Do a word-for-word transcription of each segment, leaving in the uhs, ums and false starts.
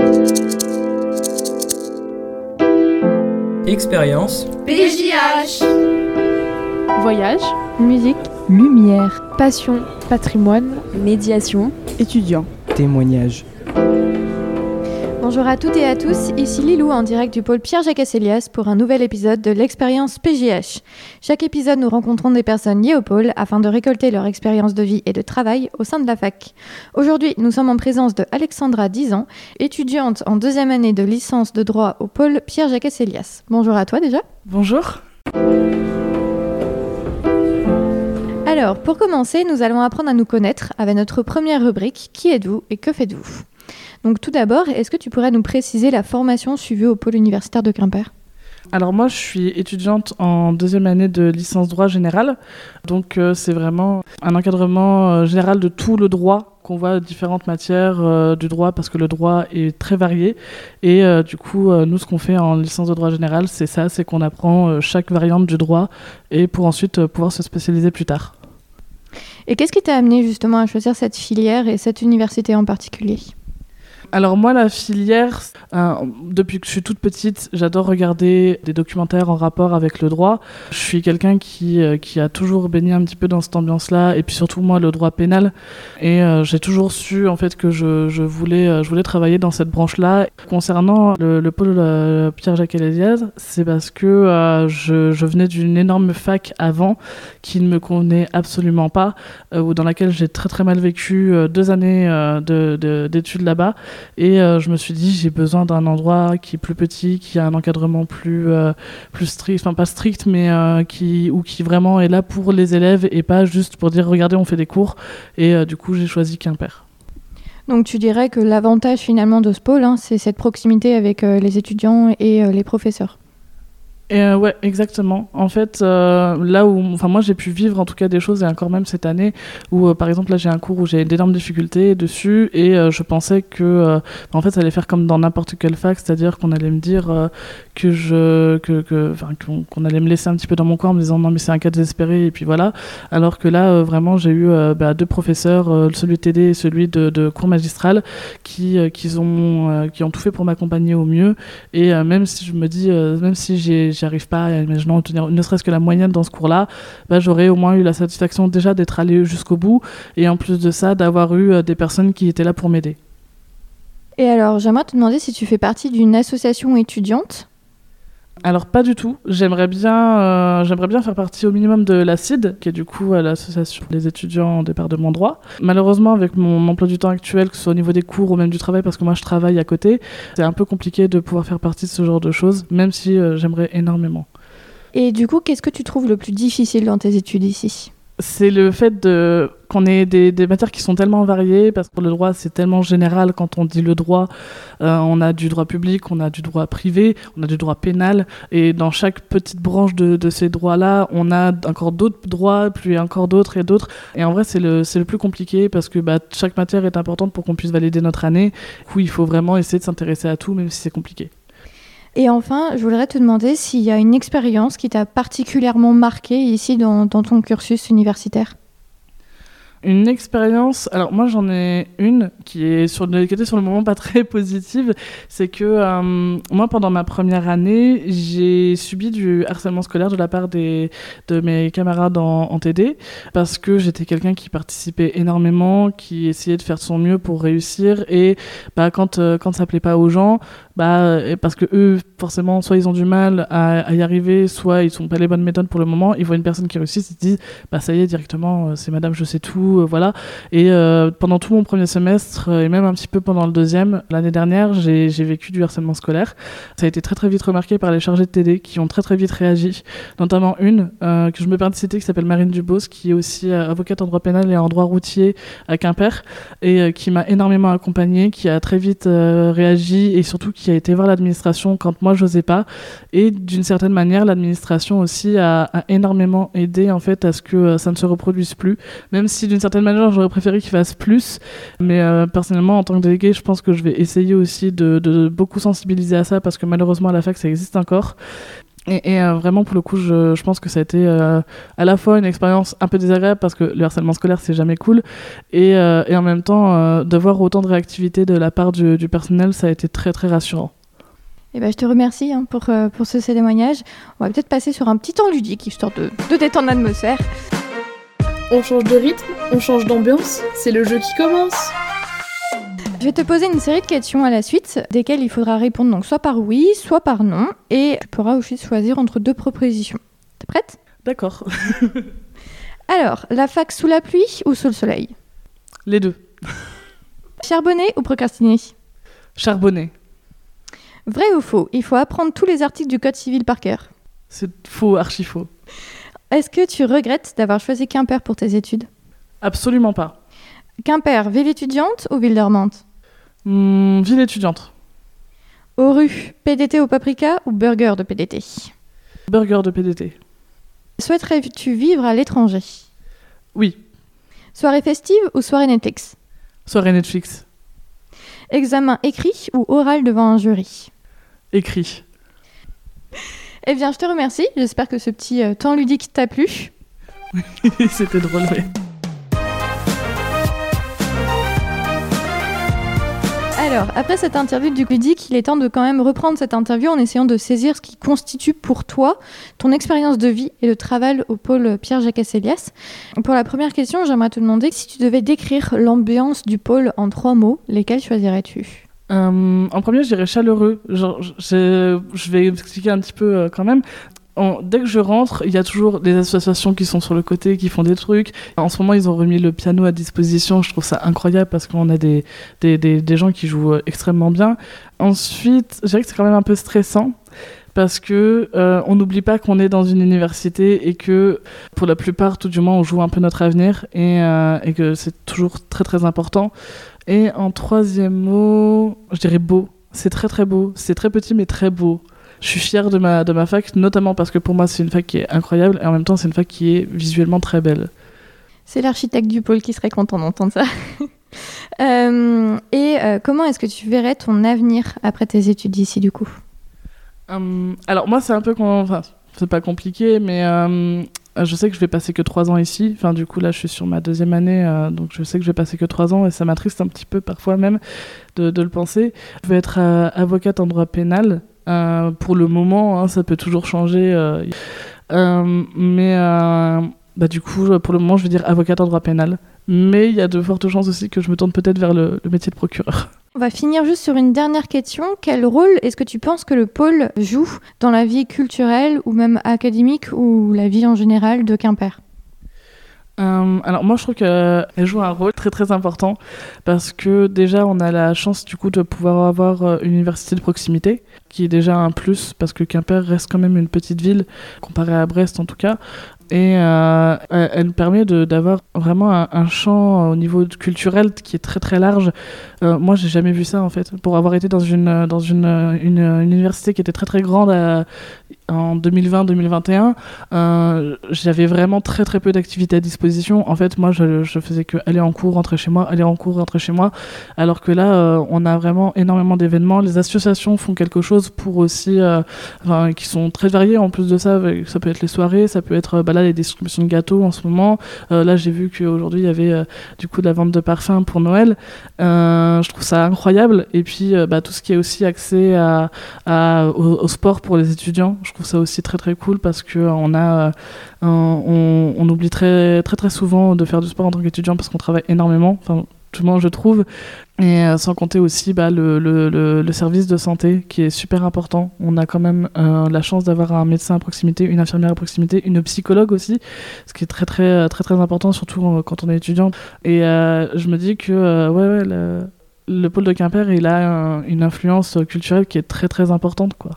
Expérience P J H. Voyage, musique, lumière, passion, patrimoine, médiation, étudiants, témoignage. Bonjour à toutes et à tous, ici Lilou en direct du pôle Pierre-Jacques Asselias pour un nouvel épisode de l'expérience P J H. Chaque épisode, nous rencontrons des personnes liées au pôle afin de récolter leur expérience de vie et de travail au sein de la fac. Aujourd'hui, nous sommes en présence de Alexandra, dix ans, étudiante en deuxième année de licence de droit au pôle Pierre-Jacques Asselias. Bonjour à toi déjà. Bonjour. Alors, pour commencer, nous allons apprendre à nous connaître avec notre première rubrique « Qui êtes-vous et que faites-vous » Donc tout d'abord, est-ce que tu pourrais nous préciser la formation suivie au pôle universitaire de Quimper ? Alors moi, je suis étudiante en deuxième année de licence droit général. Donc euh, c'est vraiment un encadrement euh, général de tout le droit qu'on voit, différentes matières euh, du droit, parce que le droit est très varié. Et euh, du coup, euh, nous, ce qu'on fait en licence de droit général, c'est ça, c'est qu'on apprend euh, chaque variante du droit et pour ensuite euh, pouvoir se spécialiser plus tard. Et qu'est-ce qui t'a amené justement à choisir cette filière et cette université en particulier ? Alors moi, la filière, euh, depuis que je suis toute petite, j'adore regarder des documentaires en rapport avec le droit. Je suis quelqu'un qui, euh, qui a toujours baigné un petit peu dans cette ambiance-là, et puis surtout moi, le droit pénal. Et euh, j'ai toujours su en fait que je, je, voulais, euh, je voulais travailler dans cette branche-là. Concernant le, le pôle euh, Pierre-Jacques Asselias, c'est parce que euh, je, je venais d'une énorme fac avant qui ne me convenait absolument pas, euh, ou dans laquelle j'ai très très mal vécu euh, deux années euh, de, de, d'études là-bas. Et euh, je me suis dit, j'ai besoin d'un endroit qui est plus petit, qui a un encadrement plus, euh, plus strict, enfin pas strict, mais euh, qui, ou qui vraiment est là pour les élèves et pas juste pour dire, regardez, on fait des cours. Et euh, du coup, j'ai choisi Quimper. Donc tu dirais que l'avantage finalement de ce pôle, hein, c'est cette proximité avec euh, les étudiants et euh, les professeurs. Et euh, ouais, exactement. En fait, euh, là où, enfin moi j'ai pu vivre en tout cas des choses, et encore même cette année, où euh, par exemple là j'ai un cours où j'ai d'énormes difficultés dessus, et euh, je pensais que, euh, en fait, ça allait faire comme dans n'importe quelle fac, c'est-à-dire qu'on allait me dire euh, que je, que, que, enfin qu'on, qu'on allait me laisser un petit peu dans mon coin en me disant non mais c'est un cas désespéré et puis voilà. Alors que là euh, vraiment j'ai eu euh, bah, deux professeurs, euh, celui de T D et celui de, de cours magistral, qui, euh, qui ont, euh, qui ont tout fait pour m'accompagner au mieux. Et euh, même si je me dis, euh, même si j'ai j'arrive pas à imaginons obtenir ne serait-ce que la moyenne dans ce cours-là, bah, j'aurais au moins eu la satisfaction déjà d'être allé jusqu'au bout, et en plus de ça, d'avoir eu euh, des personnes qui étaient là pour m'aider. Et alors, j'aimerais te demander si tu fais partie d'une association étudiante. Alors pas du tout, j'aimerais bien, euh, j'aimerais bien faire partie au minimum de l'A C I D, qui est du coup euh, l'association des étudiants au département droit. Malheureusement, avec mon emploi du temps actuel, que ce soit au niveau des cours ou même du travail, parce que moi je travaille à côté, c'est un peu compliqué de pouvoir faire partie de ce genre de choses, même si euh, j'aimerais énormément. Et du coup, qu'est-ce que tu trouves le plus difficile dans tes études ici ? C'est le fait de, qu'on ait des, des matières qui sont tellement variées, parce que le droit c'est tellement général. Quand on dit le droit, euh, on a du droit public, on a du droit privé, on a du droit pénal, et dans chaque petite branche de, de ces droits-là, on a encore d'autres droits, puis encore d'autres et d'autres. Et en vrai, c'est le, c'est le plus compliqué, parce que bah, chaque matière est importante pour qu'on puisse valider notre année. Du coup, il faut vraiment essayer de s'intéresser à tout, même si c'est compliqué. Et enfin, je voudrais te demander s'il y a une expérience qui t'a particulièrement marqué ici dans, dans ton cursus universitaire. Une expérience, alors moi j'en ai une qui est sur, qui était sur le moment pas très positive, c'est que euh, moi pendant ma première année, j'ai subi du harcèlement scolaire de la part des, de mes camarades en, en T D, parce que j'étais quelqu'un qui participait énormément, qui essayait de faire de son mieux pour réussir, et bah, quand, euh, quand ça plaît pas aux gens, bah, parce que eux forcément soit ils ont du mal à, à y arriver, soit ils sont pas les bonnes méthodes pour le moment, ils voient une personne qui réussit, ils se disent bah ça y est directement, c'est madame je sais tout. Voilà. Et euh, pendant tout mon premier semestre, et même un petit peu pendant le deuxième, l'année dernière, j'ai, j'ai vécu du harcèlement scolaire. Ça a été très très vite remarqué par les chargés de T D qui ont très très vite réagi, notamment une euh, que je me permets de citer qui s'appelle Marine Dubos, qui est aussi euh, avocate en droit pénal et en droit routier à Quimper, et euh, qui m'a énormément accompagnée, qui a très vite euh, réagi, et surtout qui a été voir l'administration quand moi j'osais pas. Et d'une certaine manière, l'administration aussi a, a énormément aidé en fait à ce que euh, ça ne se reproduise plus, même si d'une certaine manière j'aurais préféré qu'il fasse plus, mais euh, personnellement en tant que délégué je pense que je vais essayer aussi de, de beaucoup sensibiliser à ça, parce que malheureusement à la fac ça existe encore. Et, et euh, vraiment, pour le coup, je, je pense que ça a été euh, à la fois une expérience un peu désagréable parce que le harcèlement scolaire, c'est jamais cool. Et, euh, et en même temps, euh, de voir autant de réactivité de la part du, du personnel, ça a été très, très rassurant. Eh ben, je te remercie hein, pour, euh, pour ce, ces témoignages. On va peut-être passer sur un petit temps ludique, histoire de, de détendre l'atmosphère. On change de rythme, on change d'ambiance, c'est le jeu qui commence. Je vais te poser une série de questions à la suite, desquelles il faudra répondre donc soit par oui, soit par non, et tu pourras aussi choisir entre deux propositions. T'es prête ? D'accord. Alors, la fac sous la pluie ou sous le soleil ? Les deux. Charbonner ou procrastiner ? Charbonner. Vrai ou faux ? Il faut apprendre tous les articles du Code civil par cœur. C'est faux, archi faux. Est-ce que tu regrettes d'avoir choisi Quimper pour tes études ? Absolument pas. Quimper, ville étudiante ou ville dormante ? Mmh, ville étudiante. Aux rues, P D T au paprika ou burger de P D T ? Burger de P D T. Souhaiterais-tu vivre à l'étranger ? Oui. Soirée festive ou soirée Netflix ? Soirée Netflix. Examen écrit ou oral devant un jury ? Écrit. Eh bien, je te remercie. J'espère que ce petit euh, temps ludique t'a plu. C'était drôle, oui. Alors, après cette interview du ludique, il est temps de quand même reprendre cette interview en essayant de saisir ce qui constitue pour toi ton expérience de vie et de travail au pôle Pierre-Jacasse-Elias. Pour la première question, j'aimerais te demander si tu devais décrire l'ambiance du pôle en trois mots, lesquels choisirais-tu ? Euh, en premier, je dirais chaleureux. Genre, je, je vais expliquer un petit peu euh, quand même. En, dès que je rentre, il y a toujours des associations qui sont sur le côté, qui font des trucs. En ce moment, ils ont remis le piano à disposition. Je trouve ça incroyable parce qu'on a des, des, des, des gens qui jouent extrêmement bien. Ensuite, je dirais que c'est quand même un peu stressant parce que euh, on n'oublie pas qu'on est dans une université et que pour la plupart, tout du moins, on joue un peu notre avenir et, euh, et que c'est toujours très très important. Et en troisième mot, je dirais beau. C'est très très beau. C'est très petit mais très beau. Je suis fière de ma, de ma fac, notamment parce que pour moi, c'est une fac qui est incroyable et en même temps, c'est une fac qui est visuellement très belle. C'est l'architecte du pôle qui serait content d'entendre ça. euh, et euh, comment est-ce que tu verrais ton avenir après tes études ici, du coup ? Hum, alors, moi, c'est un peu... Enfin, c'est pas compliqué, mais euh, je sais que je vais passer que trois ans ici. Enfin, du coup, là, je suis sur ma deuxième année, euh, donc je sais que je vais passer que trois ans et ça m'attriste un petit peu parfois même de, de le penser. Je vais être euh, avocate en droit pénal. Euh, pour le moment, hein, ça peut toujours changer. Euh, euh, mais euh, bah, du coup, pour le moment, je vais dire avocate en droit pénal. Mais il y a de fortes chances aussi que je me tourne peut-être vers le, le métier de procureur. On va finir juste sur une dernière question. Quel rôle est-ce que tu penses que le pôle joue dans la vie culturelle ou même académique ou la vie en général de Quimper ? Euh, alors moi je trouve qu'elle joue un rôle très très important parce que déjà on a la chance du coup de pouvoir avoir une université de proximité qui est déjà un plus parce que Quimper reste quand même une petite ville comparée à Brest en tout cas et euh, elle nous permet de, d'avoir vraiment un, un champ au niveau culturel qui est très très large. Euh, moi j'ai jamais vu ça en fait, pour avoir été dans une, dans une, une, une université qui était très très grande à, en deux mille vingt deux mille vingt et un, euh, j'avais vraiment très très peu d'activités à disposition. En fait moi je, je faisais que aller en cours, rentrer chez moi, aller en cours, rentrer chez moi, alors que là euh, on a vraiment énormément d'événements. Les associations font quelque chose pour aussi euh, enfin, qui sont très variées en plus de ça. Ça peut être les soirées, ça peut être bah là les distributions de gâteaux en ce moment. Euh, là j'ai vu qu'aujourd'hui il y avait euh, du coup de la vente de parfums pour Noël. Euh, je trouve ça incroyable. Et puis euh, bah, tout ce qui est aussi accès à, à, au, au sport pour les étudiants, je trouve ça aussi très très cool parce que euh, on a euh, on, on oublie très très très souvent de faire du sport en tant qu'étudiant parce qu'on travaille énormément. Enfin, tout le monde je trouve, et euh, sans compter aussi bah, le, le, le, le service de santé qui est super important. On a quand même euh, la chance d'avoir un médecin à proximité, une infirmière à proximité, une psychologue aussi, ce qui est très très très très important, surtout euh, quand on est étudiant. Et euh, je me dis que euh, ouais, ouais, le, le pôle de Quimper il a un, une influence culturelle qui est très très importante quoi.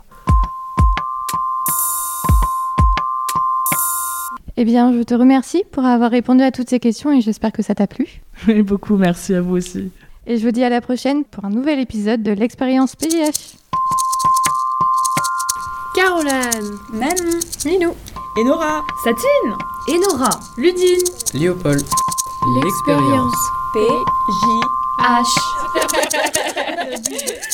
Eh bien, je te remercie pour avoir répondu à toutes ces questions et j'espère que ça t'a plu. Et beaucoup, merci à vous aussi. Et je vous dis à la prochaine pour un nouvel épisode de l'expérience P J H. Caroline, Manon, Milou, et Nora, Satine, Enora, Ludine, Léopold. l'expérience P J H.